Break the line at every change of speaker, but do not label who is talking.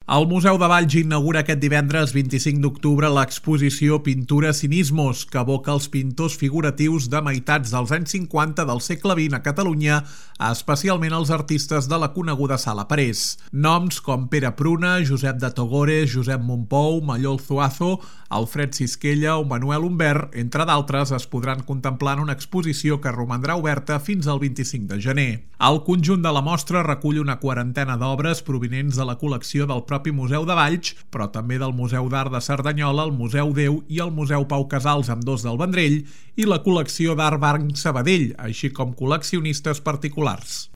El Museu de Valls inaugura aquest divendres 25 d'octubre l'exposició Pintura Cinismos, que evoca els pintors figuratius de meitats dels anys 50 del segle XX a Catalunya, especialment els artistes de la coneguda Sala Parés. Noms com Pere Pruna, Josep de Togores, Josep Mompou, Mallol Zuazo, Alfred Sisquella o Manuel Humbert, entre d'altres, es podran contemplar en una exposició que romandrà oberta fins al 25 de gener. El conjunt de la mostra recull una quarantena d'obres provinents de la col·lecció del propi Museu de Valls, però també del Museu d'Art de Cerdanyola, el Museu Déu i el Museu Pau Casals, ambdós del Vendrell, i la col·lecció d'Art Banc Sabadell, així com col·leccionistes particulars.